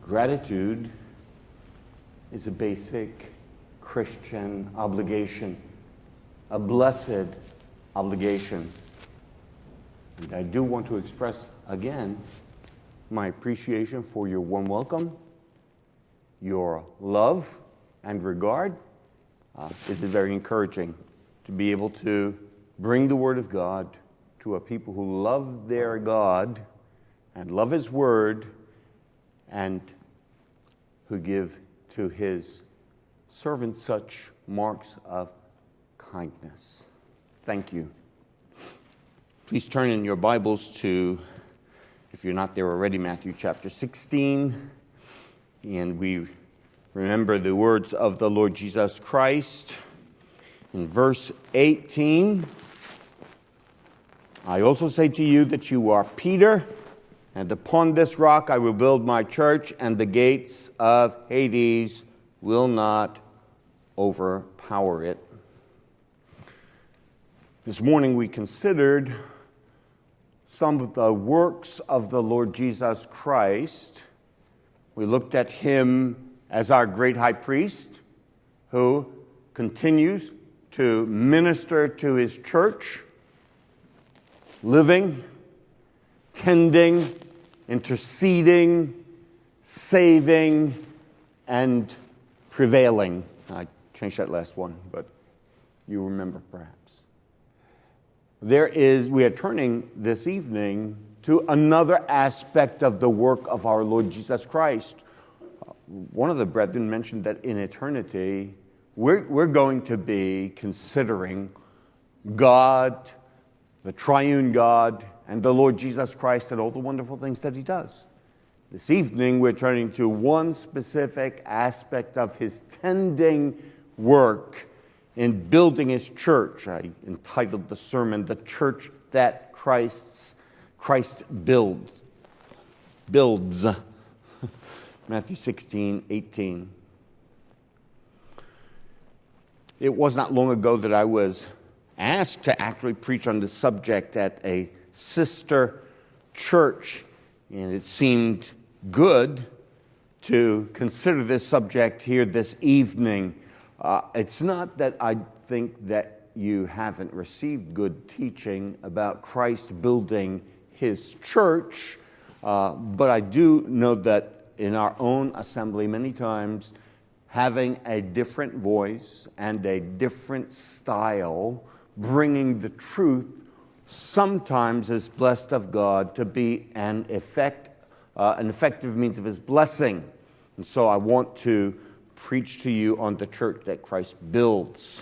Gratitude is a basic Christian obligation, a blessed obligation. And I do want to express again my appreciation for your warm welcome, your love and regard. It is very encouraging to be able to bring the Word of God to a people who love their God and love His Word and who give to His servants such marks of kindness. Thank you. Please turn in your Bibles to, if you're not there already, Matthew chapter 16. And we remember the words of the Lord Jesus Christ in verse 18. I also say to you that you are Peter, and upon this rock I will build my church, and the gates of Hades will not overpower it. This morning we considered some of the works of the Lord Jesus Christ. We looked at Him as our great high priest who continues to minister to His church, living, tending, interceding, saving, and prevailing. I changed that last one, but you remember perhaps. We are turning this evening to another aspect of the work of our Lord Jesus Christ. One of the brethren mentioned that in eternity, we're going to be considering God, the triune God, and the Lord Jesus Christ and all the wonderful things that He does. This evening, we're turning to one specific aspect of His tending work in building His church. I entitled the sermon, "The Church That Christ Builds." Matthew 16:18. It was not long ago that I was asked to actually preach on this subject at a sister church, and it seemed good to consider this subject here this evening. It's not that I think that you haven't received good teaching about Christ building His church, but I do know that in our own assembly many times having a different voice and a different style, bringing the truth, sometimes is blessed of God to be an effective means of His blessing. And so I want to preach to you on the church that Christ builds.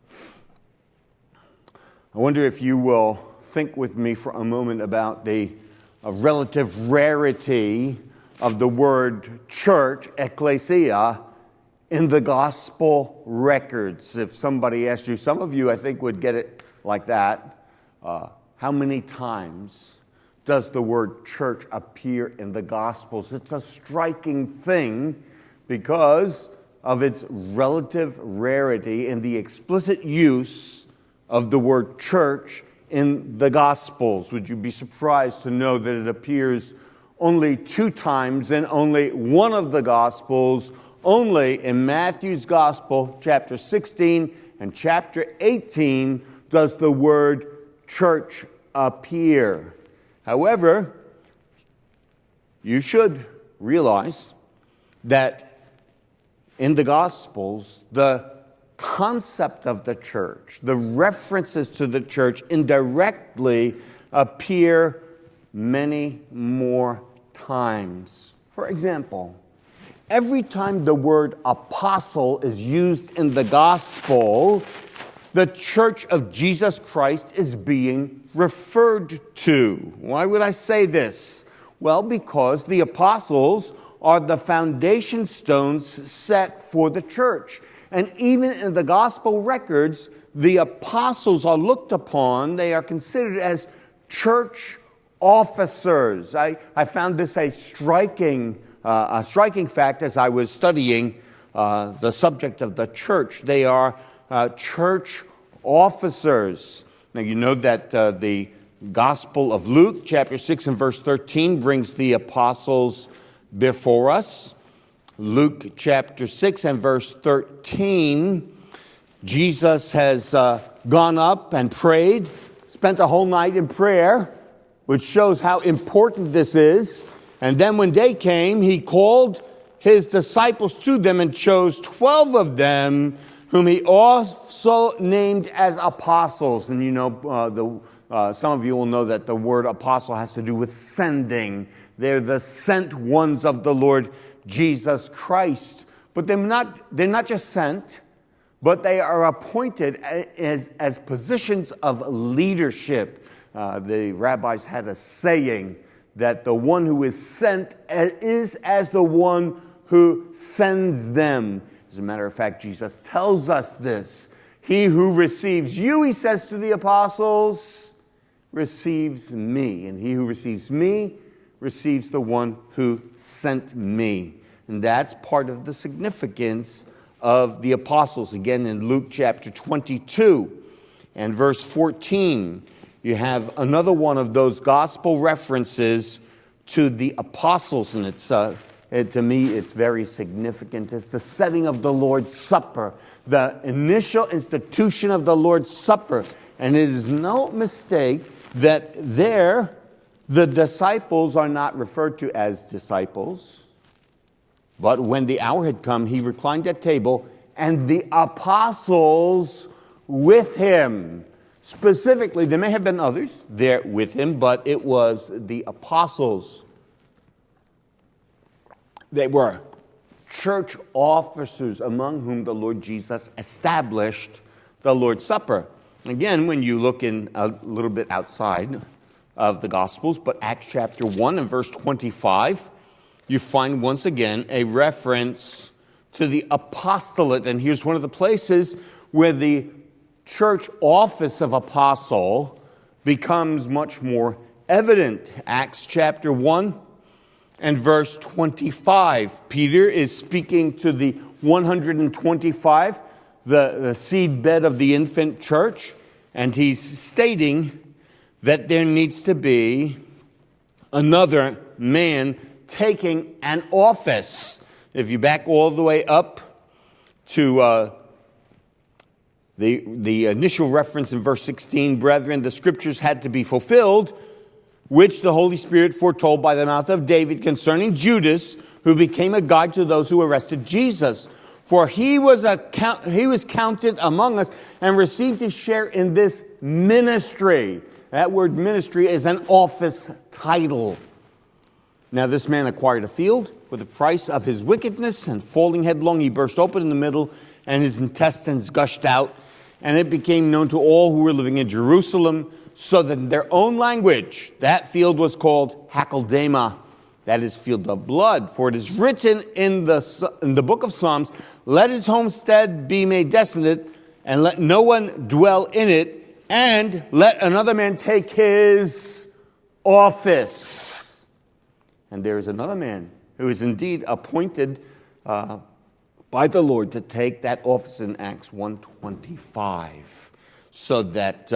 I wonder if you will think with me for a moment about the relative rarity of the word church, ecclesia, in the gospel records. If somebody asked you, some of you I think would get it like that, how many times does the word church appear in the Gospels? It's a striking thing because of its relative rarity in the explicit use of the word church in the Gospels. Would you be surprised to know that it appears only 2 times in only one of the Gospels, only in Matthew's Gospel, chapter 16 and chapter 18, does the word church appear. However, you should realize that in the Gospels, the concept of the church, the references to the church indirectly appear many more times. For example, every time the word apostle is used in the Gospel, the church of Jesus Christ is being referred to. Why would I say this? Well, because the apostles are the foundation stones set for the church. And even in the gospel records, the apostles are looked upon, they are considered as church officers. I found this a striking fact as I was studying the subject of the church. They are church officers. Now, you know that the Gospel of Luke, chapter 6 and verse 13, brings the apostles before us. Luke chapter 6 and verse 13, Jesus has gone up and prayed, spent a whole night in prayer, which shows how important this is. And then when day came, he called his disciples to them and chose 12 of them, whom he also named as apostles. And you know, some of you will know that the word apostle has to do with sending. They're the sent ones of the Lord Jesus Christ. But they're not just sent, but they are appointed as positions of leadership. The rabbis had a saying that the one who is sent is as the one who sends them. As a matter of fact, Jesus tells us this. He who receives you, he says to the apostles, receives me. And he who receives me receives the one who sent me. And that's part of the significance of the apostles. Again, in Luke chapter 22 and verse 14, you have another one of those gospel references to the apostles. And it's to me, it's very significant. It's the setting of the Lord's Supper, the initial institution of the Lord's Supper. And it is no mistake that there, the disciples are not referred to as disciples. But when the hour had come, he reclined at table, and the apostles with him. Specifically, there may have been others there with him, but it was the apostles. They were church officers among whom the Lord Jesus established the Lord's Supper. Again, when you look in a little bit outside of the Gospels, but Acts chapter 1 and verse 25, you find once again a reference to the apostolate. And here's one of the places where the church office of apostle becomes much more evident. Acts chapter 1 and verse 25. Peter is speaking to the 125, the seed bed of the infant church, and he's stating that there needs to be another man taking an office. If you back all the way up to the initial reference in verse 16, brethren, the scriptures had to be fulfilled, which the Holy Spirit foretold by the mouth of David concerning Judas, who became a guide to those who arrested Jesus. For he was counted among us and received his share in this ministry. That word ministry is an office title. Now this man acquired a field with the price of his wickedness, and falling headlong, he burst open in the middle, and his intestines gushed out. And it became known to all who were living in Jerusalem, so that in their own language, that field was called Hakeldama, that is, field of blood. For it is written in the book of Psalms, let his homestead be made desolate, and let no one dwell in it, and let another man take his office. And there is another man who is indeed appointed by the Lord to take that office in Acts 1:25. So that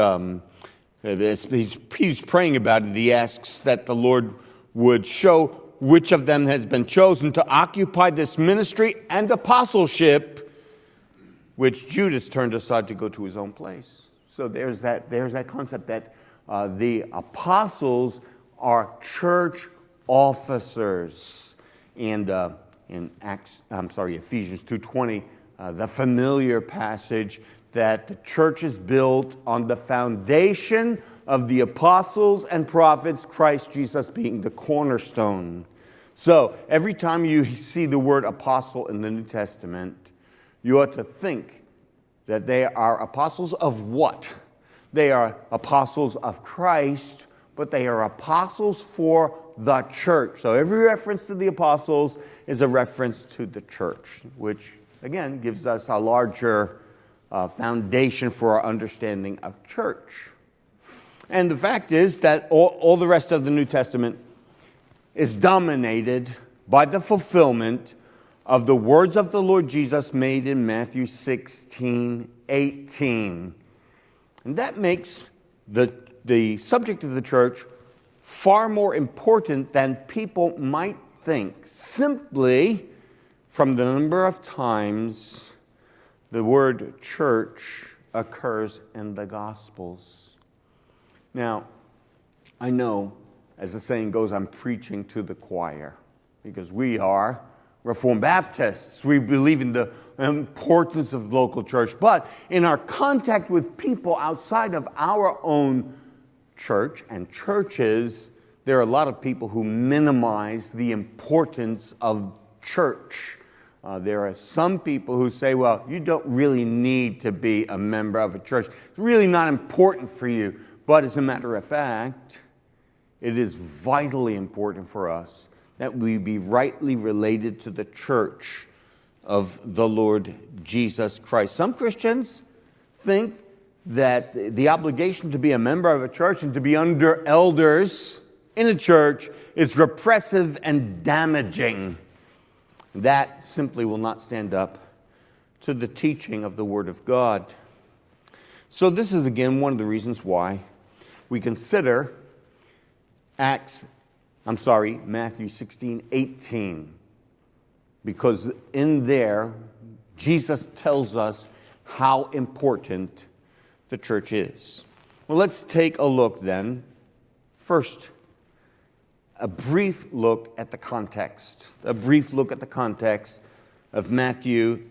he's praying about it. He asks that the Lord would show which of them has been chosen to occupy this ministry and apostleship, which Judas turned aside to go to his own place. So there's that concept that the apostles are church officers. And in Ephesians 2:20, the familiar passage that the church is built on the foundation of the apostles and prophets, Christ Jesus being the cornerstone. So every time you see the word apostle in the New Testament, you ought to think that they are apostles of what? They are apostles of Christ, but they are apostles for the church. So every reference to the apostles is a reference to the church, which again gives us a larger foundation for our understanding of church. And the fact is that all the rest of the New Testament is dominated by the fulfillment of the words of the Lord Jesus made in Matthew 16:18. And that makes the subject of the church far more important than people might think, simply from the number of times the word church occurs in the Gospels. Now, I know, as the saying goes, I'm preaching to the choir, because we are Reformed Baptists. We believe in the importance of local church. But in our contact with people outside of our own church and churches, there are a lot of people who minimize the importance of church. There are some people who say, well, you don't really need to be a member of a church. It's really not important for you. But as a matter of fact, it is vitally important for us that we be rightly related to the church of the Lord Jesus Christ. Some Christians think that the obligation to be a member of a church and to be under elders in a church is repressive and damaging. That simply will not stand up to the teaching of the Word of God. So this is again one of the reasons why we consider Matthew 16:18, because in there, Jesus tells us how important the church is. Well, let's take a look then. First, a brief look at the context. A brief look at the context of Matthew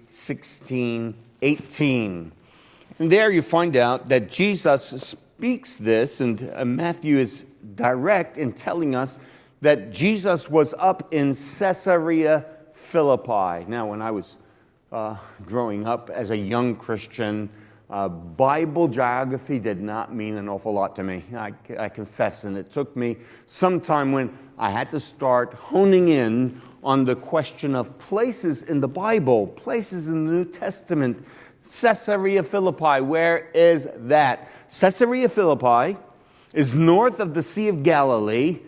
16:18. And there you find out that Jesus speaks this, and Matthew is direct in telling us that Jesus was up in Caesarea Philippi. Now, when I was growing up as a young Christian, Bible geography did not mean an awful lot to me. I confess, and it took me some time when I had to start honing in on the question of places in the Bible, places in the New Testament. Caesarea Philippi, where is that? Caesarea Philippi is north of the Sea of Galilee,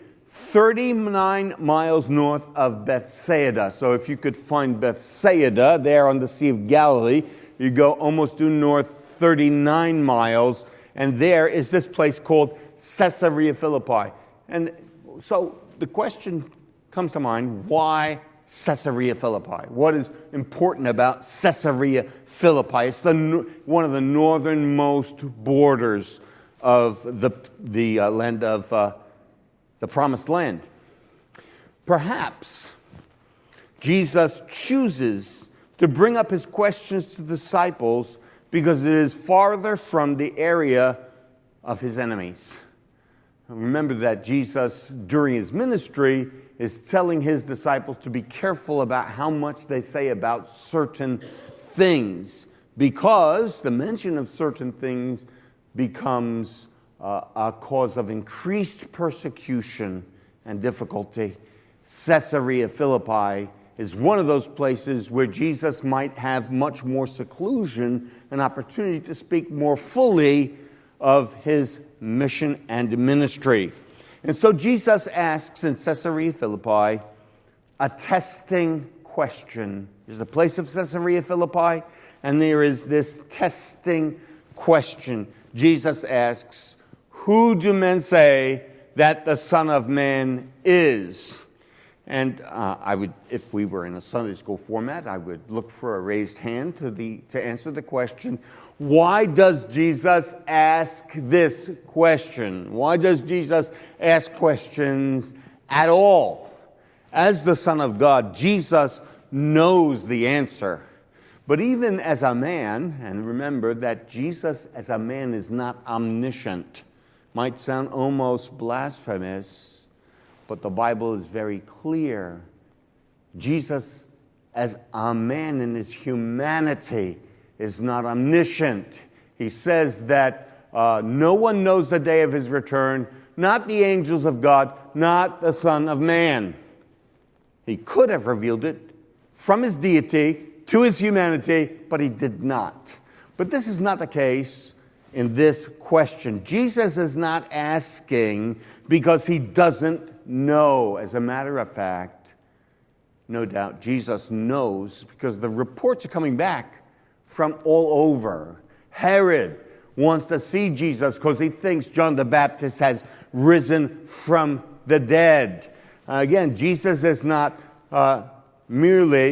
39 miles north of Bethsaida. So if you could find Bethsaida there on the Sea of Galilee, you go almost due north 39 miles, and there is this place called Caesarea Philippi. And so the question comes to mind, why Caesarea Philippi? What is important about Caesarea Philippi? It's one of the northernmost borders of the land of the Promised Land. Perhaps Jesus chooses to bring up his questions to the disciples because it is farther from the area of his enemies. Remember that Jesus, during his ministry, is telling his disciples to be careful about how much they say about certain things, because the mention of certain things becomes a cause of increased persecution and difficulty. Caesarea Philippi is one of those places where Jesus might have much more seclusion, an opportunity to speak more fully of his mission and ministry. And so Jesus asks in Caesarea Philippi a testing question. There's the place of Caesarea Philippi, and there is this testing question. Jesus asks, "Who do men say that the Son of Man is?" And I would, if we were in a Sunday school format, I would look for a raised hand to answer the question. Why does Jesus ask this question? Why does Jesus ask questions at all? As the Son of God, Jesus knows the answer. But even as a man, and remember that Jesus as a man is not omniscient, might sound almost blasphemous, but the Bible is very clear. Jesus as a man in his humanity is not omniscient. He says that no one knows the day of his return, not the angels of God, not the Son of Man. He could have revealed it from his deity to his humanity, but he did not. But this is not the case in this question. Jesus is not asking because he doesn't know. As a matter of fact, no doubt Jesus knows, because the reports are coming back from all over. Herod wants to see Jesus because he thinks John the Baptist has risen from the dead. Again, Jesus is not merely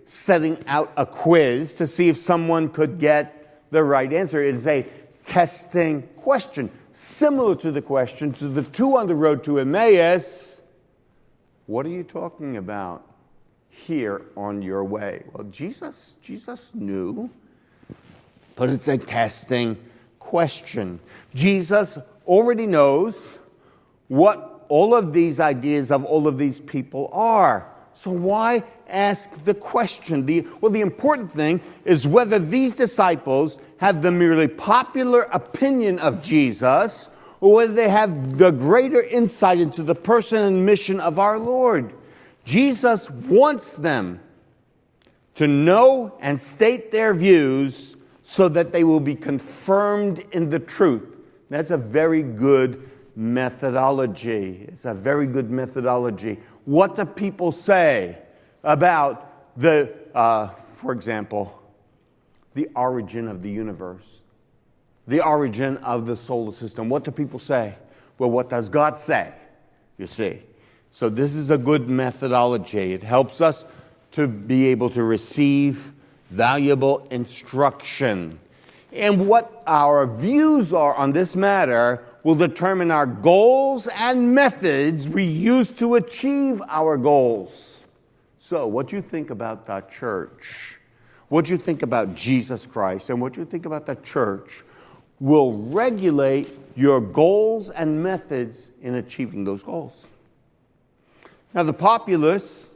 setting out a quiz to see if someone could get the right answer. It is a testing question, similar to the question to the two on the road to Emmaus. What are you talking about here on your way? Well, Jesus knew, but it's a testing question. Jesus already knows what all of these ideas of all of these people are. So why ask the question? The important thing is whether these disciples have the merely popular opinion of Jesus or whether they have the greater insight into the person and mission of our Lord. Jesus wants them to know and state their views so that they will be confirmed in the truth. That's a very good methodology. It's a very good methodology. What do people say about for example, the origin of the universe, the origin of the solar system? What do people say? Well, what does God say? You see. So this is a good methodology. It helps us to be able to receive valuable instruction. And what our views are on this matter will determine our goals and methods we use to achieve our goals. So what you think about the church, what you think about Jesus Christ, and what you think about the church will regulate your goals and methods in achieving those goals. Now the populace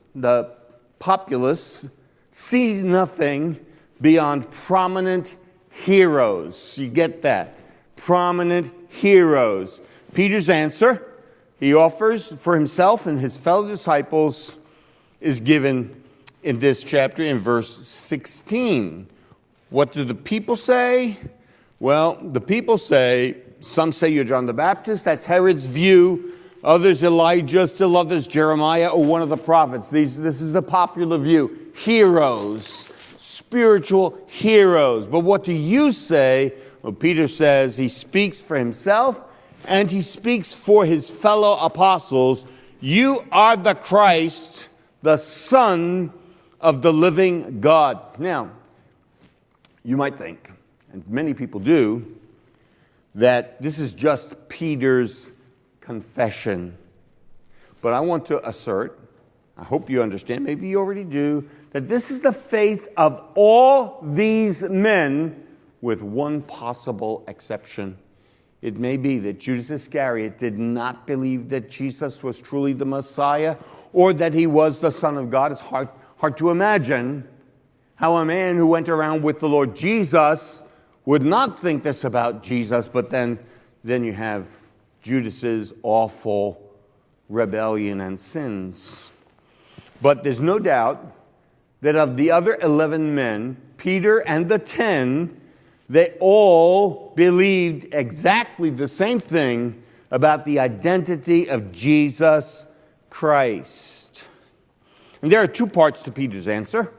sees nothing beyond prominent heroes. You get that? Prominent heroes. Peter's answer he offers for himself and his fellow disciples is given in this chapter in verse 16. What do the people say? Well, the people say, some say you're John the Baptist. That's Herod's view. Others Elijah, still others Jeremiah or one of the prophets. This is the popular view. Heroes, spiritual heroes. But what do you say? Well, Peter says he speaks for himself and he speaks for his fellow apostles. You are the Christ, the Son of the living God. Now, you might think, and many people do, that this is just Peter's confession. But I want to assert, I hope you understand, maybe you already do, that this is the faith of all these men with one possible exception. It may be that Judas Iscariot did not believe that Jesus was truly the Messiah or that he was the Son of God. It's hard to imagine how a man who went around with the Lord Jesus would not think this about Jesus, but then you have Judas's awful rebellion and sins. But there's no doubt that of the other 11 men, Peter and the 10, they all believed exactly the same thing about the identity of Jesus Christ. And there are two parts to Peter's answer.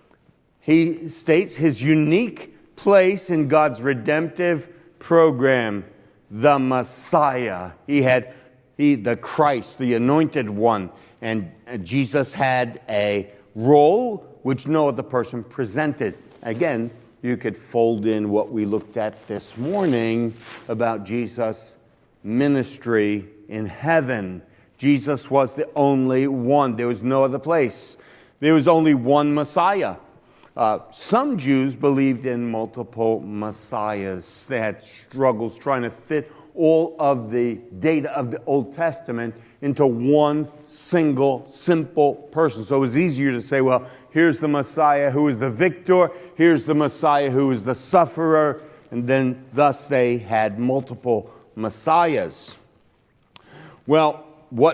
He states his unique place in God's redemptive program, the Messiah. The Christ, the anointed one. And Jesus had a role which no other person presented. Again, you could fold in what we looked at this morning about Jesus' ministry in heaven. Jesus was the only one. There was no other place. There was only one Messiah. Some Jews believed in multiple messiahs. They had struggles trying to fit all of the data of the Old Testament into one single, simple person. So it was easier to say, well, here's the Messiah who is the victor, here's the Messiah who is the sufferer, and then thus they had multiple messiahs. Well,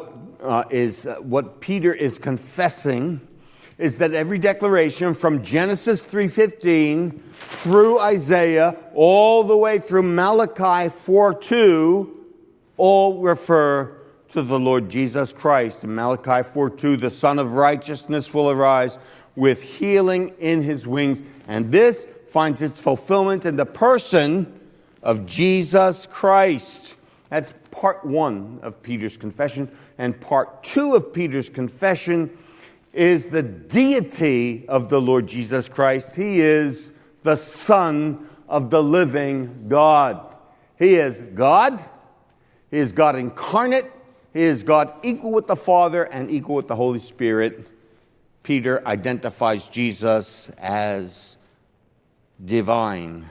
what Peter is confessing is that every declaration from Genesis 3:15 through Isaiah, all the way through Malachi 4:2, all refer to the Lord Jesus Christ. In Malachi 4:2, the Son of Righteousness will arise with healing in his wings. And this finds its fulfillment in the person of Jesus Christ. That's part one of Peter's confession. And part two of Peter's confession is the deity of the Lord Jesus Christ. He is the Son of the living God. He is God. He is God incarnate. He is God equal with the Father and equal with the Holy Spirit. Peter identifies Jesus as divine.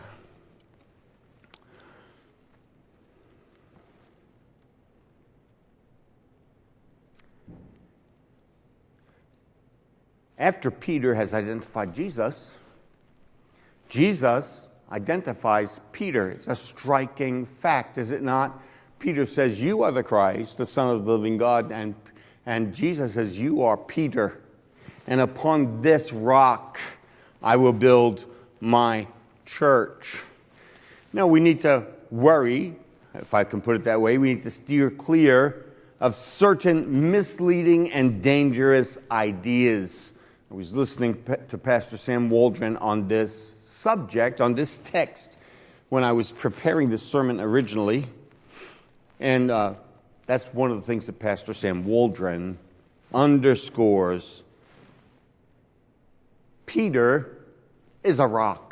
After Peter has identified Jesus, Jesus identifies Peter. It's a striking fact, is it not? Peter says, "You are the Christ, the Son of the living God." And Jesus says, "You are Peter. And upon this rock I will build my church." Now we need to worry, if I can put it that way, we need to steer clear of certain misleading and dangerous ideas. I was listening to Pastor Sam Waldron on this subject, on this text, when I was preparing this sermon originally. And that's one of the things that Pastor Sam Waldron underscores. Peter is a rock.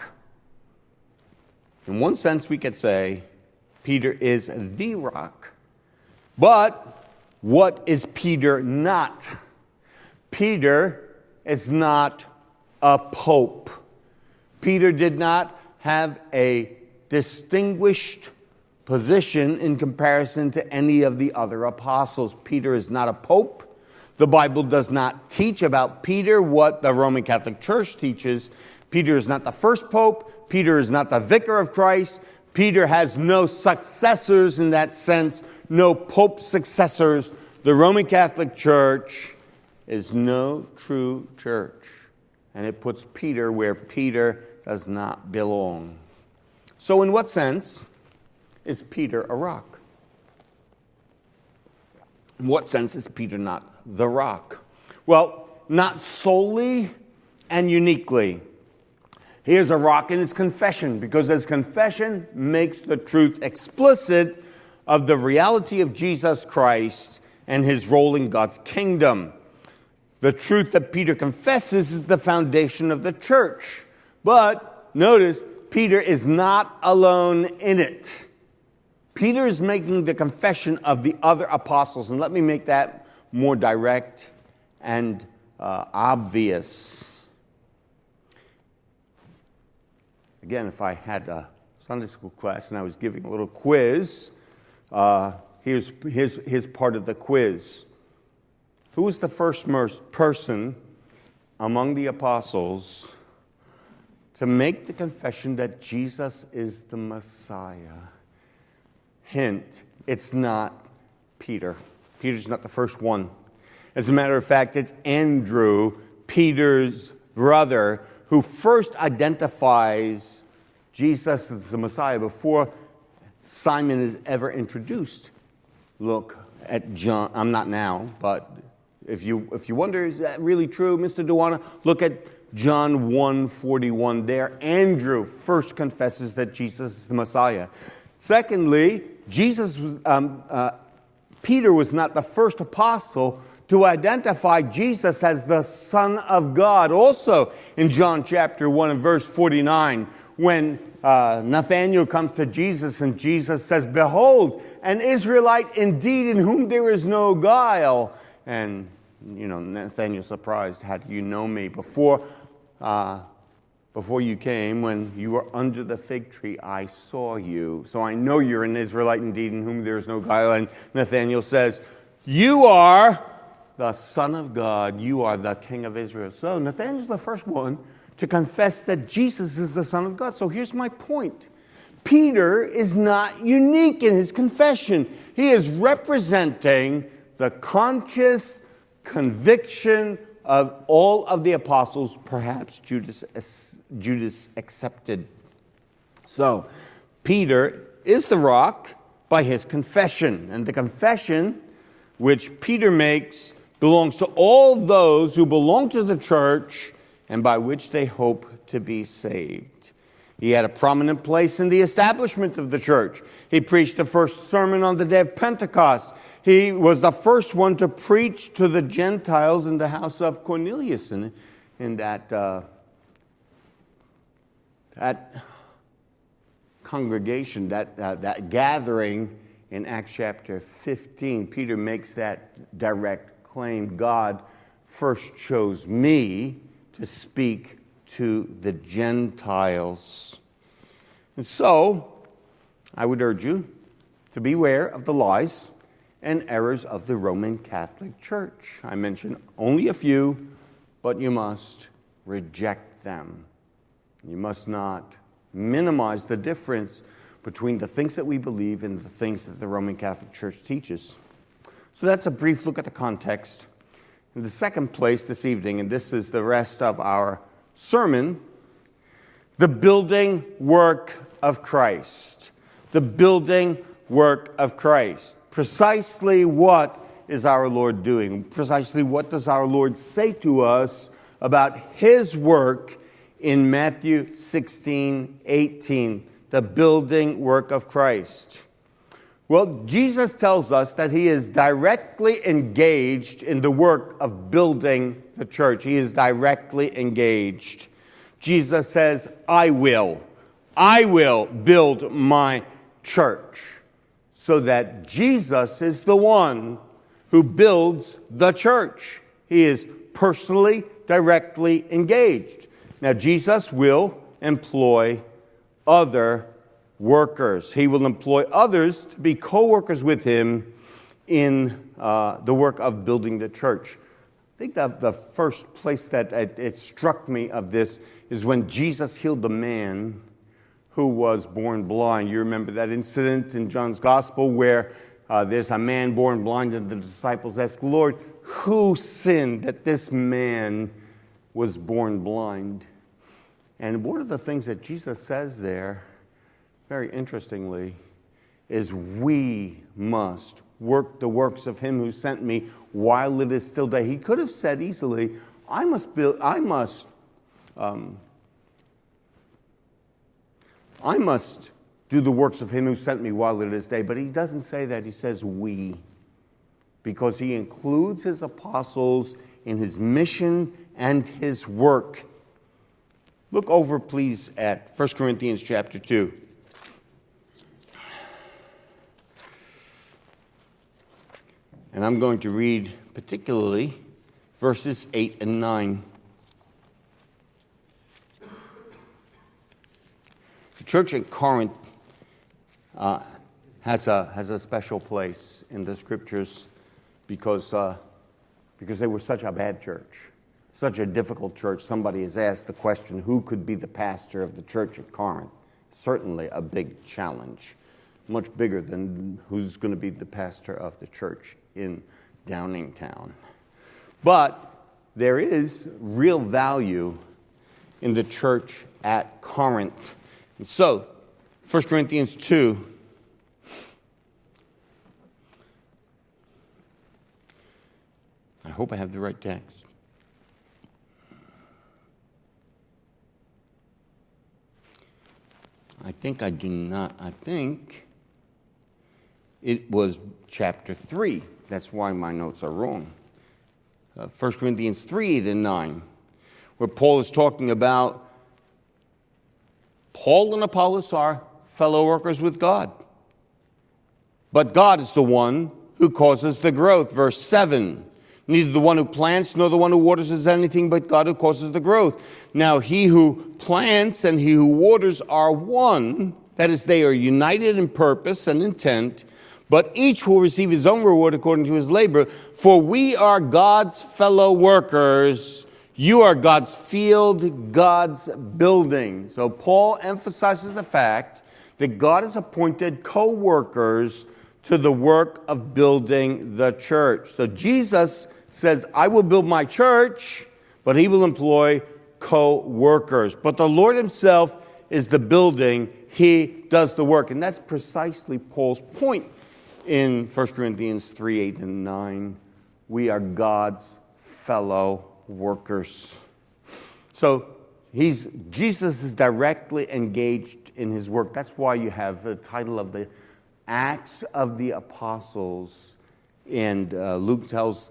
In one sense, we could say Peter is the rock. But what is Peter not? Peter is not a pope. Peter did not have a distinguished position in comparison to any of the other apostles. Peter is not a pope. The Bible does not teach about Peter what the Roman Catholic Church teaches. Peter is not the first pope. Peter is not the vicar of Christ. Peter has no successors in that sense, no pope successors. The Roman Catholic Church is no true church, and it puts Peter where Peter does not belong. So in what sense is Peter a rock? In what sense is Peter not the rock? Well, not solely and uniquely. He is a rock in his confession, because his confession makes the truth explicit of the reality of Jesus Christ and his role in God's kingdom. The truth that Peter confesses is the foundation of the church. But notice, Peter is not alone in it. Peter is making the confession of the other apostles. And let me make that more direct and obvious. Again, if I had a Sunday school class and I was giving a little quiz, here's part of the quiz. Who was the first person among the apostles to make the confession that Jesus is the Messiah? Hint, it's not Peter. Peter's not the first one. As a matter of fact, it's Andrew, Peter's brother, who first identifies Jesus as the Messiah before Simon is ever introduced. Look at John. I'm not now, but if you wonder, is that really true, Mr. Dewana? Look at John 1:41 there. Andrew first confesses that Jesus is the Messiah. Secondly, Peter was not the first apostle to identify Jesus as the Son of God. Also in John chapter 1 and verse 49, when Nathanael comes to Jesus and Jesus says, "Behold, an Israelite indeed in whom there is no guile." And Nathanael's surprised. "How do you know me? Before you came, when you were under the fig tree, I saw you. So I know you're an Israelite indeed in whom there is no guile." And Nathanael says, "You are the Son of God. You are the King of Israel." So Nathanael's the first one to confess that Jesus is the Son of God. So here's my point. Peter is not unique in his confession. He is representing the conscious conviction of all of the apostles, perhaps Judas accepted. So, Peter is the rock by his confession. And the confession which Peter makes belongs to all those who belong to the church and by which they hope to be saved. He had a prominent place in the establishment of the church. He preached the first sermon on the day of Pentecost. he was the first one to preach to the Gentiles in the house of Cornelius in that congregation, that gathering in Acts chapter 15. Peter makes that direct claim. God first chose me to speak to the Gentiles. And so, I would urge you to beware of the lies and errors of the Roman Catholic Church. I mentioned only a few, but you must reject them. You must not minimize the difference between the things that we believe and the things that the Roman Catholic Church teaches. So that's a brief look at the context. In the second place this evening, and this is the rest of our sermon, the building work of Christ. The building work of Christ. Precisely what is our Lord doing? Precisely what does our Lord say to us about his work in Matthew 16:18, the building work of Christ? Well, Jesus tells us that he is directly engaged in the work of building the church. He is directly engaged. Jesus says, I will build my church. So that Jesus is the one who builds the church. He is personally, directly engaged. Now, Jesus will employ other workers. He will employ others to be co-workers with him in the work of building the church. I think the first place that it struck me of this is when Jesus healed the man who was born blind. You remember that incident in John's Gospel where there's a man born blind and the disciples ask, Lord, who sinned that this man was born blind? And one of the things that Jesus says there, very interestingly, is we must work the works of him who sent me while it is still day. He could have said easily, I must do the works of him who sent me while it is day. But he doesn't say that. He says we. Because he includes his apostles in his mission and his work. Look over, please, at 1 Corinthians chapter 2. And I'm going to read particularly verses 8 and 9. The church at Corinth has a special place in the scriptures because they were such a bad church, such a difficult church. Somebody has asked the question, who could be the pastor of the church at Corinth? Certainly a big challenge, much bigger than who's going to be the pastor of the church in Downingtown. But there is real value in the church at Corinth. And so, 1 Corinthians 2, I hope I have the right text. I think I do not. I think it was chapter 3. That's why my notes are wrong. 1 Corinthians 3, 8 and 9, where Paul is talking about Paul and Apollos are fellow workers with God. But God is the one who causes the growth. Verse 7, neither the one who plants nor the one who waters is anything but God who causes the growth. Now he who plants and he who waters are one. That is, they are united in purpose and intent. But each will receive his own reward according to his labor. For we are God's fellow workers. You are God's field, God's building. So Paul emphasizes the fact that God has appointed co-workers to the work of building the church. So Jesus says, I will build my church, but he will employ co-workers. But the Lord himself is the building. He does the work. And that's precisely Paul's point in 1 Corinthians 3, 8 and 9. We are God's fellow workers. So Jesus is directly engaged in his work. That's why you have the title of the Acts of the Apostles And Luke tells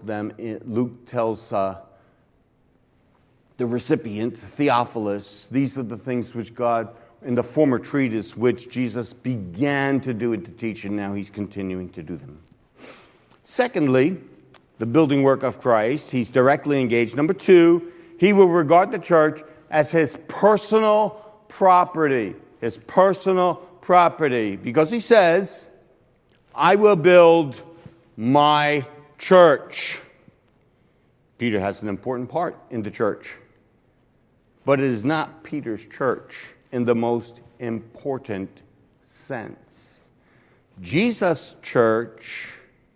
the recipient, Theophilus, these are the things which God, in the former treatise, which Jesus began to do and to teach, and now he's continuing to do them. Secondly, the building work of Christ, he's directly engaged. Number two, he will regard the church as his personal property. His personal property. Because he says, I will build my church. Peter has an important part in the church. But it is not Peter's church in the most important sense. Jesus' church,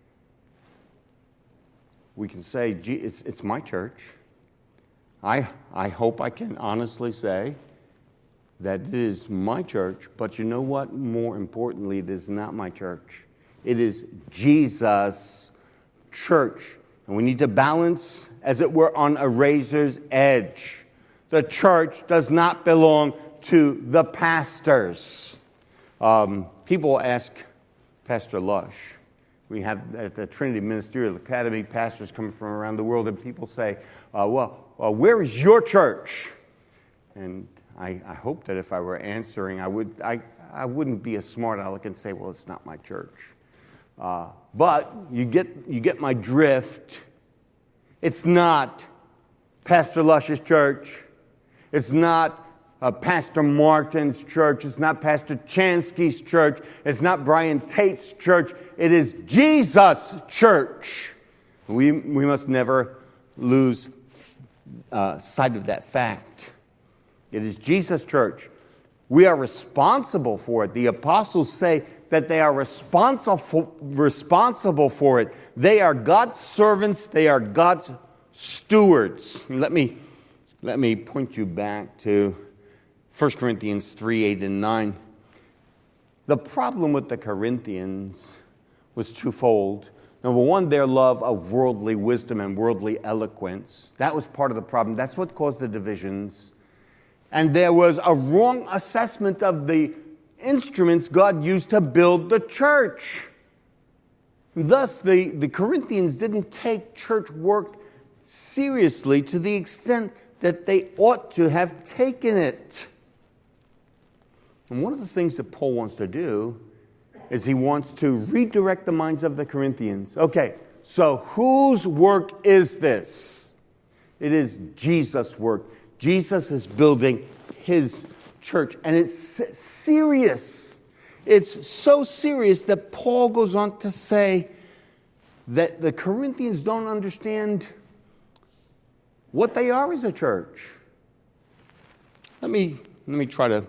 we can say, it's my church. I hope I can honestly say that it is my church, but you know what? More importantly, it is not my church. It is Jesus' church. And we need to balance, as it were, on a razor's edge. The church does not belong to the pastors. People ask Pastor Lush. We have at the Trinity Ministerial Academy pastors coming from around the world, and people say, where is your church? And I hope that if I were answering, I wouldn't be a smart aleck and say, well, it's not my church. But you get my drift. It's not Pastor Lush's church. It's not Pastor Martin's church. It's not Pastor Chansky's church. It's not Brian Tate's church. It is Jesus' church. We must never lose sight of that fact. It is Jesus' church. We are responsible for it. The apostles say that they are responsible for it. They are God's servants. They are God's stewards. Let me point you back to 1 Corinthians 3, 8, and 9. The problem with the Corinthians was twofold. Number one, their love of worldly wisdom and worldly eloquence. That was part of the problem. That's what caused the divisions. And there was a wrong assessment of the instruments God used to build the church. Thus, the Corinthians didn't take church work seriously to the extent that they ought to have taken it. And one of the things that Paul wants to do is he wants to redirect the minds of the Corinthians. Okay, so whose work is this? It is Jesus' work. Jesus is building his church, and it's serious. It's so serious that Paul goes on to say that the Corinthians don't understand what they are as a church. Let me try to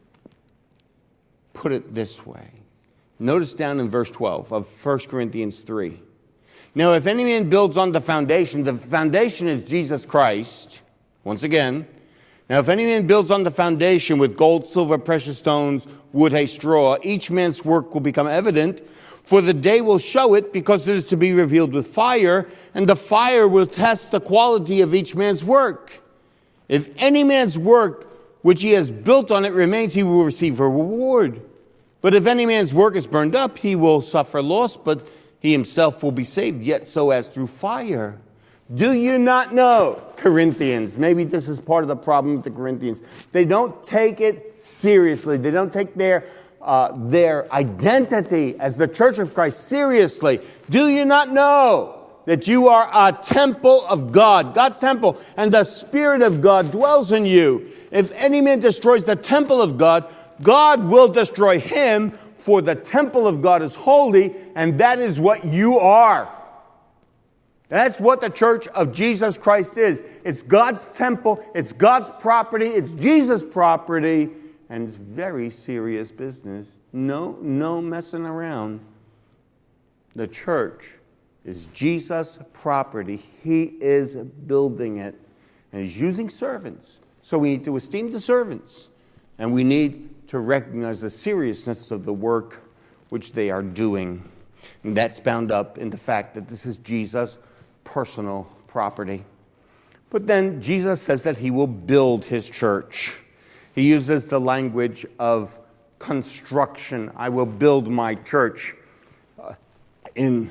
put it this way. Notice down in verse 12 of 1 Corinthians 3. Now, if any man builds on the foundation is Jesus Christ. Once again, now if any man builds on the foundation with gold, silver, precious stones, wood, hay, straw, each man's work will become evident, for the day will show it, because it is to be revealed with fire, and the fire will test the quality of each man's work. If any man's work which he has built on it remains, he will receive a reward. But if any man's work is burned up, he will suffer loss, but he himself will be saved, yet so as through fire. Do you not know, Corinthians? Maybe this is part of the problem with the Corinthians. They don't take it seriously. They don't take their identity as the Church of Christ seriously. Do you not know that you are a temple of God, God's temple, and the Spirit of God dwells in you? If any man destroys the temple of God, God will destroy him, for the temple of God is holy, and that is what you are. That's what the Church of Jesus Christ is. It's God's temple, it's God's property, it's Jesus' property, and it's very serious business. No messing around. The church is Jesus' property. He is building it, and he's using servants. So we need to esteem the servants, and we need to recognize the seriousness of the work which they are doing. And that's bound up in the fact that this is Jesus' personal property. But then Jesus says that he will build his church. He uses the language of construction. I will build my church. In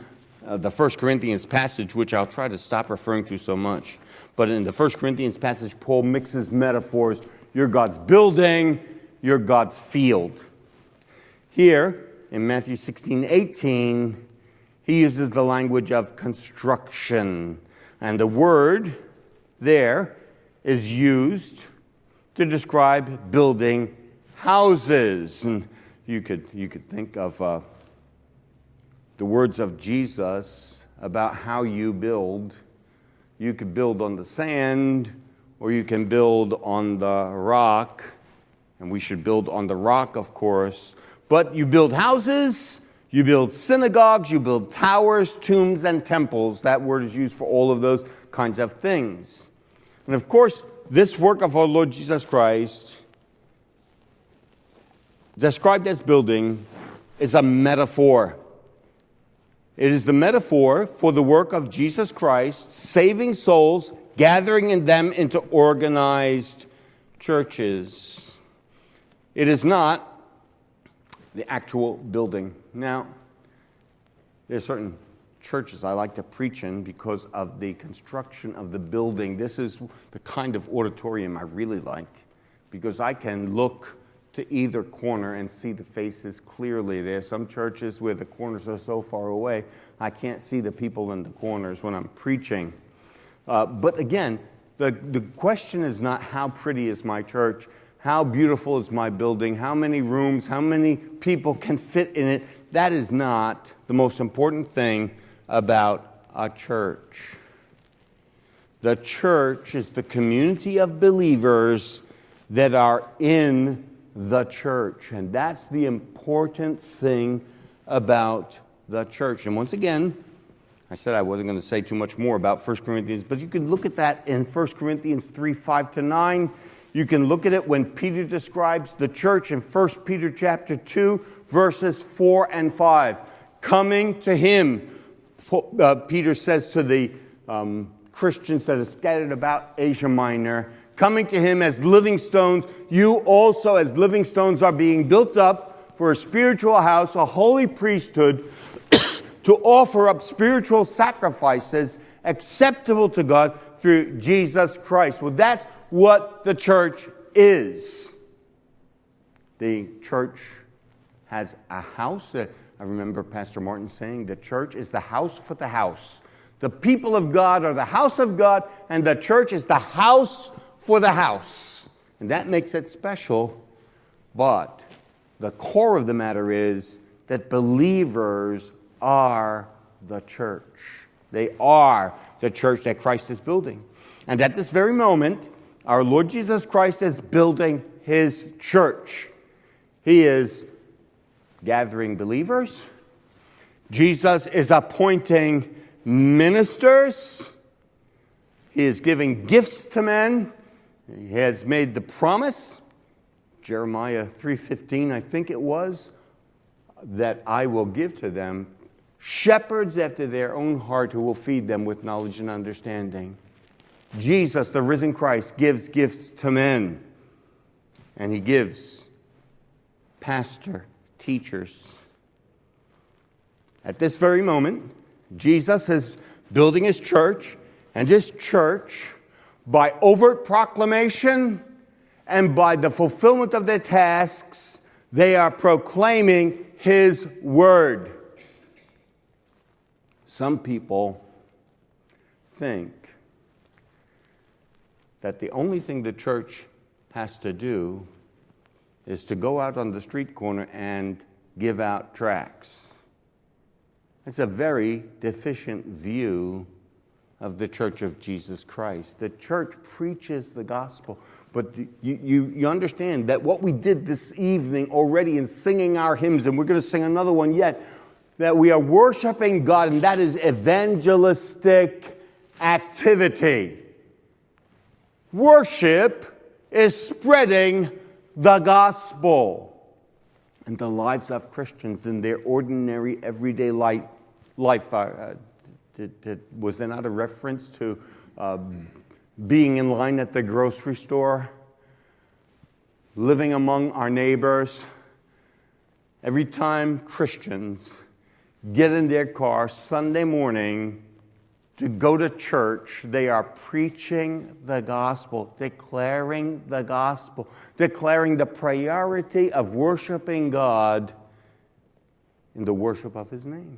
the 1 Corinthians passage, which I'll try to stop referring to so much. But in the 1 Corinthians passage, Paul mixes metaphors. You're God's building, you're God's field. Here, in Matthew 16:18, he uses the language of construction. And the word there is used to describe building houses. And you could think of the words of Jesus about how you build. You could build on the sand, or you can build on the rock. And we should build on the rock, of course. But you build houses, you build synagogues, you build towers, tombs, and temples. That word is used for all of those kinds of things. And of course, this work of our Lord Jesus Christ, described as building, is a metaphor. It is the metaphor for the work of Jesus Christ, saving souls, gathering in them into organized churches. It is not the actual building. Now, there's certain churches I like to preach in because of the construction of the building. This is the kind of auditorium I really like, because I can look to either corner and see the faces clearly. There are some churches where the corners are so far away, I can't see the people in the corners when I'm preaching. But again, the question is not how pretty is my church, how beautiful is my building, how many rooms, how many people can fit in it. That is not the most important thing about a church. The church is the community of believers that are in the church. And that's the important thing about the church. And once again, I said I wasn't going to say too much more about 1 Corinthians, but you can look at that in 1 Corinthians 3, 5-9. You can look at it when Peter describes the church in 1 Peter chapter 2, verses 4 and 5. Coming to him, Peter says to the Christians that are scattered about Asia Minor, coming to him as living stones, you also as living stones are being built up for a spiritual house, a holy priesthood, to offer up spiritual sacrifices acceptable to God through Jesus Christ. Well, that's what the church is. The church has a house. I remember Pastor Martin saying the church is the house for the house. The people of God are the house of God, and the church is the house for the house. And that makes it special. But the core of the matter is that believers are the church. They are the church that Christ is building. And at this very moment, our Lord Jesus Christ is building his church. He is gathering believers. Jesus is appointing ministers. He is giving gifts to men. He has made the promise, Jeremiah 3:15, I think it was, that I will give to them shepherds after their own heart who will feed them with knowledge and understanding. Jesus, the risen Christ, gives gifts to men. And he gives pastor, teachers. At this very moment, Jesus is building his church, and his church, by overt proclamation and by the fulfillment of their tasks, they are proclaiming his word. Some people think that the only thing the church has to do is to go out on the street corner and give out tracts. It's a very deficient view of the Church of Jesus Christ. The church preaches the gospel, but you understand that what we did this evening already in singing our hymns, and we're going to sing another one yet, that we are worshiping God, and that is evangelistic activity. Worship is spreading the gospel. And the lives of Christians in their ordinary, everyday life. Was there not a reference to being in line at the grocery store, living among our neighbors? Every time Christians get in their car Sunday morning to go to church, they are preaching the gospel, declaring the gospel, declaring the priority of worshiping God in the worship of His name.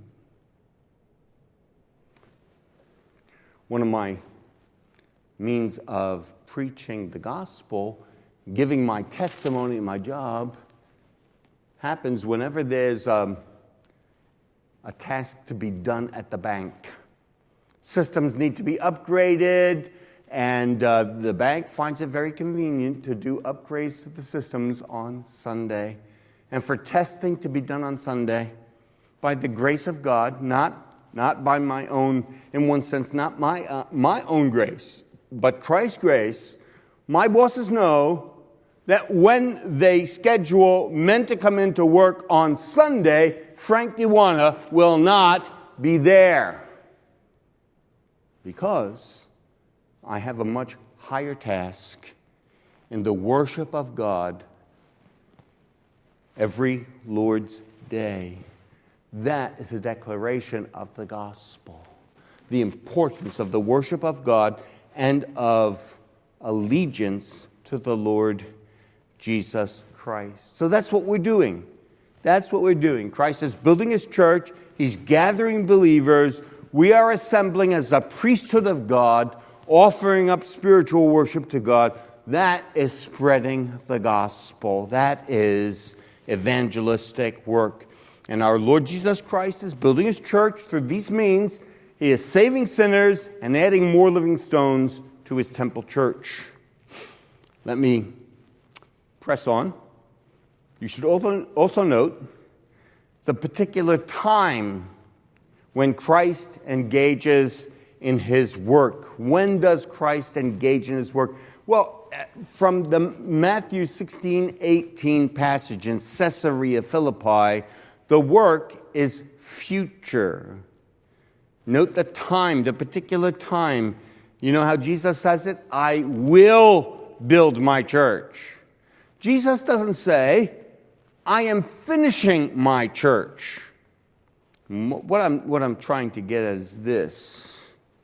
One of my means of preaching the gospel, giving my testimony in my job, happens whenever there's a task to be done at the bank. Systems need to be upgraded, and the bank finds it very convenient to do upgrades to the systems on Sunday. And for testing to be done on Sunday, by the grace of God, not by my own, in one sense, not my own grace, but Christ's grace, my bosses know that when they schedule men to come into work on Sunday, Frank Diwana will not be there. Because I have a much higher task in the worship of God every Lord's Day. That is a declaration of the gospel. The importance of the worship of God and of allegiance to the Lord Jesus Christ. So that's what we're doing. That's what we're doing. Christ is building His church. He's gathering believers. We are assembling as the priesthood of God, offering up spiritual worship to God. That is spreading the gospel. That is evangelistic work. And our Lord Jesus Christ is building His church through these means. He is saving sinners and adding more living stones to His temple church. Let me press on. You should also note the particular time when Christ engages in His work. When does Christ engage in His work? Well, from the Matthew 16:18 passage in Caesarea Philippi, the work is future. Note the time, the particular time. You know how Jesus says it? I will build my church. Jesus doesn't say, I am finishing my church. What I'm trying to get at is this,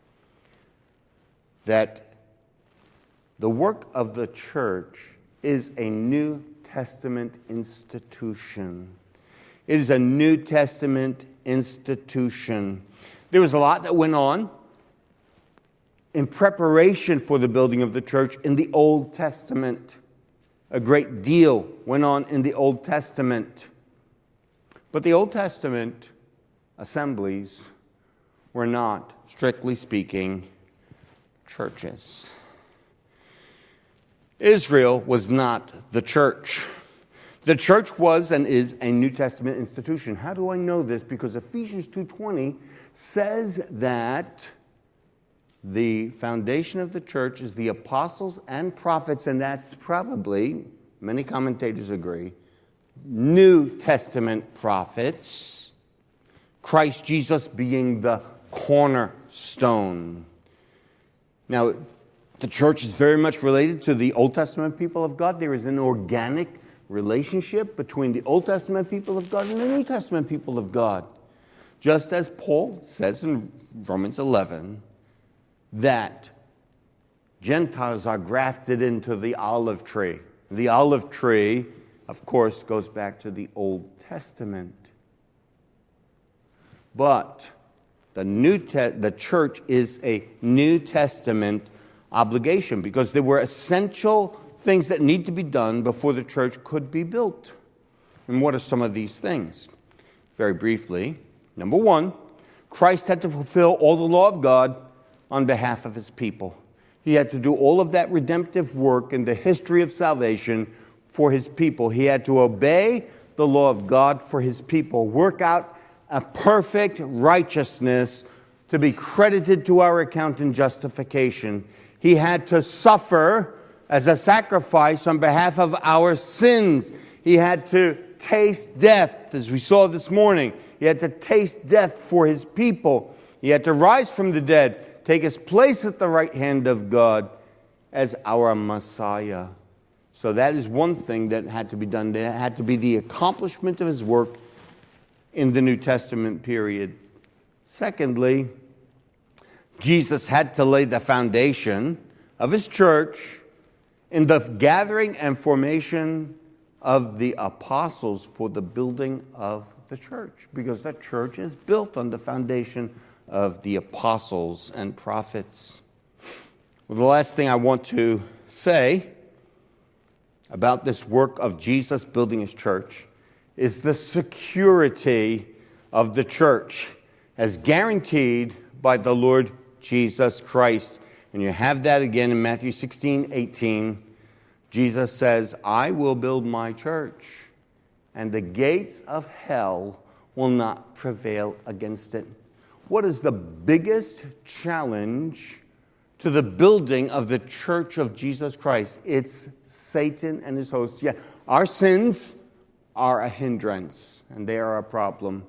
that the work of the church is a New Testament institution. It is a New Testament institution. There was a lot that went on in preparation for the building of the church in the Old Testament. A great deal went on in the Old Testament. But the Old Testament assemblies were not, strictly speaking, churches. Israel was not the church. The church was and is a New Testament institution. How do I know this? Because Ephesians 2:20 says that the foundation of the church is the apostles and prophets, and that's probably, many commentators agree, New Testament prophets, Christ Jesus being the cornerstone. Now, the church is very much related to the Old Testament people of God. There is an organic relationship between the Old Testament people of God and the New Testament people of God. Just as Paul says in Romans 11, that Gentiles are grafted into the olive tree. The olive tree, of course, goes back to the Old Testament. But the church is a New Testament obligation because there were essential things that need to be done before the church could be built. And what are some of these things? Very briefly, number one, Christ had to fulfill all the law of God on behalf of His people. He had to do all of that redemptive work in the history of salvation for His people. He had to obey the law of God for His people, work out a perfect righteousness to be credited to our account in justification. He had to suffer as a sacrifice on behalf of our sins. He had to taste death, as we saw this morning. He had to taste death for His people. He had to rise from the dead, take His place at the right hand of God as our Messiah. So that is one thing that had to be done. There had to be the accomplishment of His work in the New Testament period. Secondly, Jesus had to lay the foundation of his church in the gathering and formation of the apostles for the building of the church, because the church is built on the foundation of the apostles and prophets. Well, the last thing I want to say about this work of Jesus building his church is the security of the church as guaranteed by the Lord Jesus Christ. And you have that again in Matthew 16:18. Jesus says, I will build my church, and the gates of hell will not prevail against it. What is the biggest challenge to the building of the church of Jesus Christ? It's Satan and his hosts. Yeah, our sins are a hindrance, and they are a problem.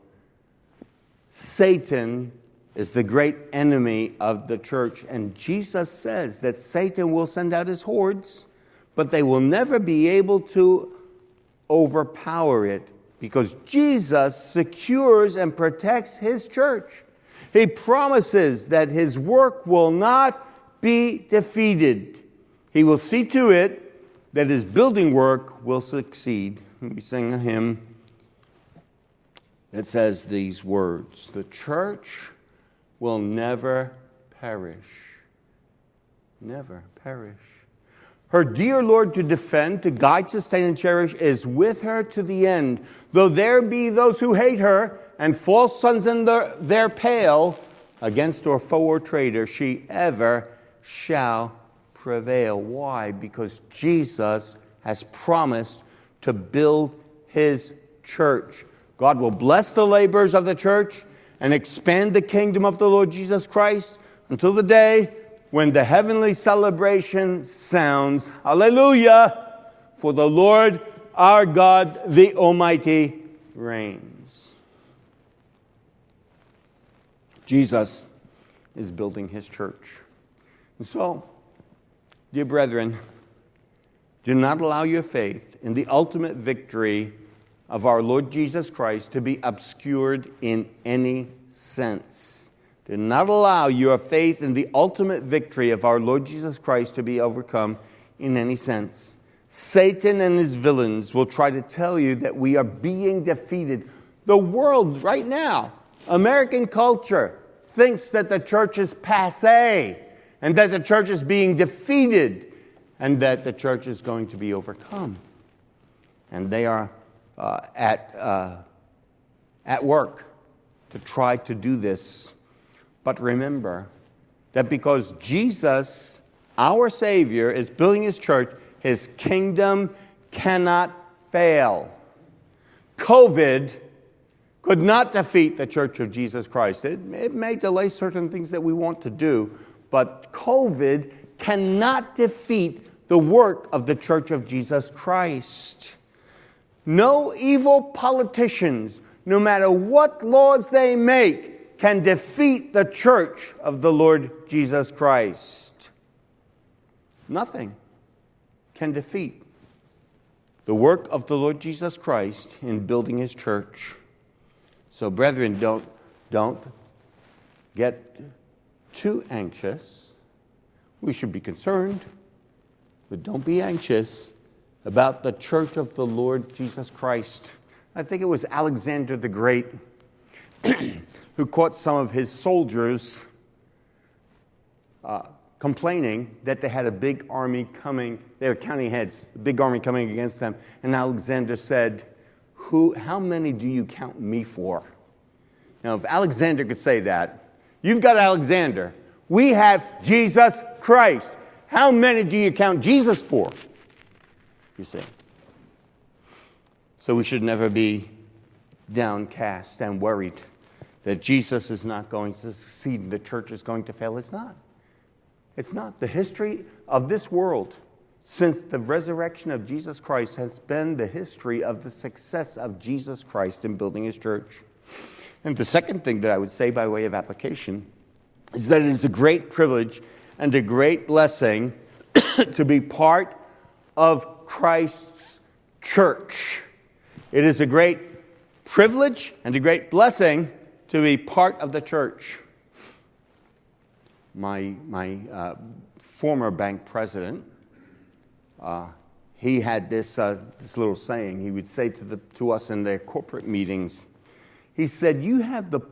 Satan is the great enemy of the church, and Jesus says that Satan will send out his hordes, but they will never be able to overpower it, because Jesus secures and protects his church. He promises that his work will not be defeated. He will see to it that his building work will succeed. We sing a hymn that says these words: the church will never perish. Never perish. Her dear Lord to defend, to guide, sustain, and cherish is with her to the end. Though there be those who hate her, and false sons in their pale, against her foe or traitor, she ever shall prevail. Why? Because Jesus has promised to build his church. God will bless the labors of the church and expand the kingdom of the Lord Jesus Christ until the day when the heavenly celebration sounds, hallelujah, for the Lord our God, the Almighty, reigns. Jesus is building his church. And so, dear brethren, do not allow your faith in the ultimate victory of our Lord Jesus Christ to be obscured in any sense. Do not allow your faith in the ultimate victory of our Lord Jesus Christ to be overcome in any sense. Satan and his villains will try to tell you that we are being defeated. The world right now, American culture, thinks that the church is passé and that the church is being defeated and that the church is going to be overcome. And they are at work to try to do this. But remember that because Jesus, our Savior, is building his church, his kingdom cannot fail. COVID could not defeat the church of Jesus Christ. It may delay certain things that we want to do, but COVID cannot defeat the work of the church of Jesus Christ. No evil politicians, no matter what laws they make, can defeat the church of the Lord Jesus Christ. Nothing can defeat the work of the Lord Jesus Christ in building his church. So, brethren, don't get too anxious. We should be concerned, but don't be anxious about the church of the Lord Jesus Christ. I think it was Alexander the Great who caught some of his soldiers complaining that they had a big army coming. They were counting heads, a big army coming against them. And Alexander said, how many do you count me for? Now, if Alexander could say that, you've got Alexander. We have Jesus Christ. How many do you count Jesus for? You see. So we should never be downcast and worried that Jesus is not going to succeed, the church is going to fail. It's not. It's not. The history of this world since the resurrection of Jesus Christ has been the history of the success of Jesus Christ in building his church. And the second thing that I would say by way of application is that it is a great privilege and a great blessing to be part of Christ's church. It is a great privilege and a great blessing to be part of the church. My former bank president, he had this little saying. He would say to us in their corporate meetings. He said, "You have the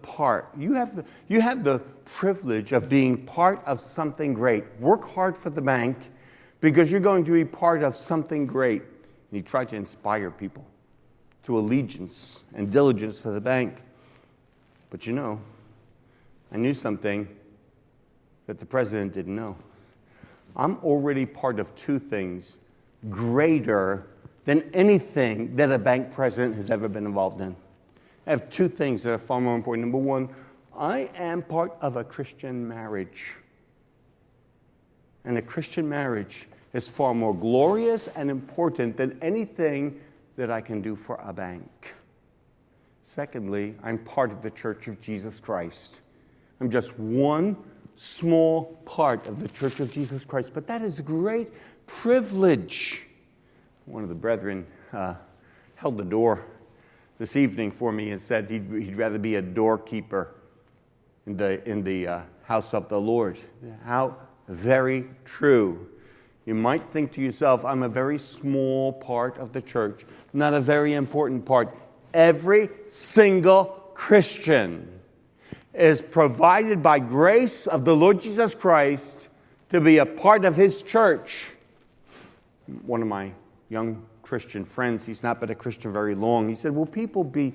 privilege of being part of something great. Work hard for the bank because you're going to be part of something great." And he tried to inspire people to allegiance and diligence for the bank. But I knew something that the president didn't know. I'm already part of two things greater than anything that a bank president has ever been involved in. I have two things that are far more important. Number one, I am part of a Christian marriage. And a Christian marriage is far more glorious and important than anything that I can do for a bank. Secondly, I'm part of the Church of Jesus Christ. I'm just one small part of the Church of Jesus Christ, but that is a great privilege. One of the brethren held the door this evening for me and said he'd rather be a doorkeeper in the house of the Lord. How very true. You might think to yourself, I'm a very small part of the church, not a very important part. Every single Christian is provided by grace of the Lord Jesus Christ to be a part of His church. One of my young Christian friends, he's not been a Christian very long, he said, will people be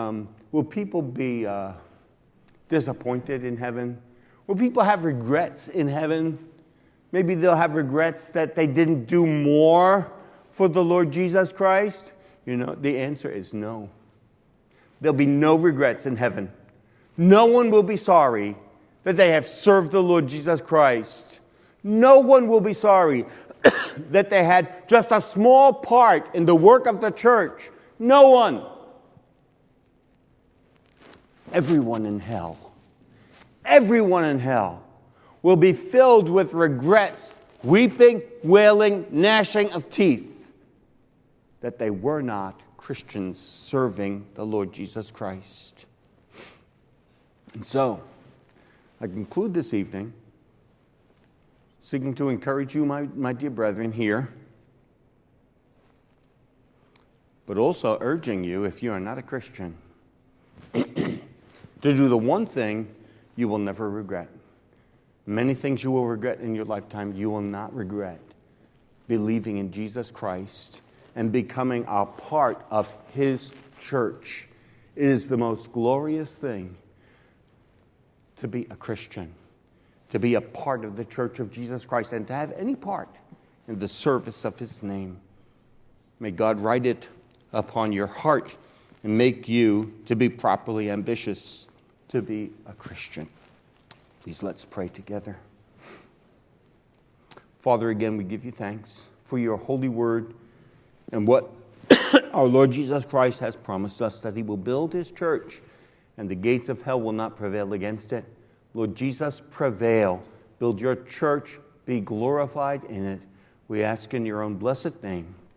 disappointed in heaven? Will people have regrets in heaven? Maybe they'll have regrets that they didn't do more for the Lord Jesus Christ. The answer is no. There'll be no regrets in heaven. No one will be sorry that they have served the Lord Jesus Christ. No one will be sorry that they had just a small part in the work of the church. No one. Everyone in hell will be filled with regrets, weeping, wailing, gnashing of teeth, that they were not Christians serving the Lord Jesus Christ. And so, I conclude this evening seeking to encourage you, my dear brethren, here, but also urging you, if you are not a Christian, to do the one thing you will never regret. Many things you will regret in your lifetime, you will not regret believing in Jesus Christ and becoming a part of His church. It is the most glorious thing to be a Christian, to be a part of the Church of Jesus Christ, and to have any part in the service of His name. May God write it upon your heart and make you to be properly ambitious to be a Christian. Please let's pray together. Father, again, we give you thanks for your holy word and what our Lord Jesus Christ has promised us, that He will build His church and the gates of hell will not prevail against it. Lord Jesus, prevail. Build your church. Be glorified in it. We ask in your own blessed name.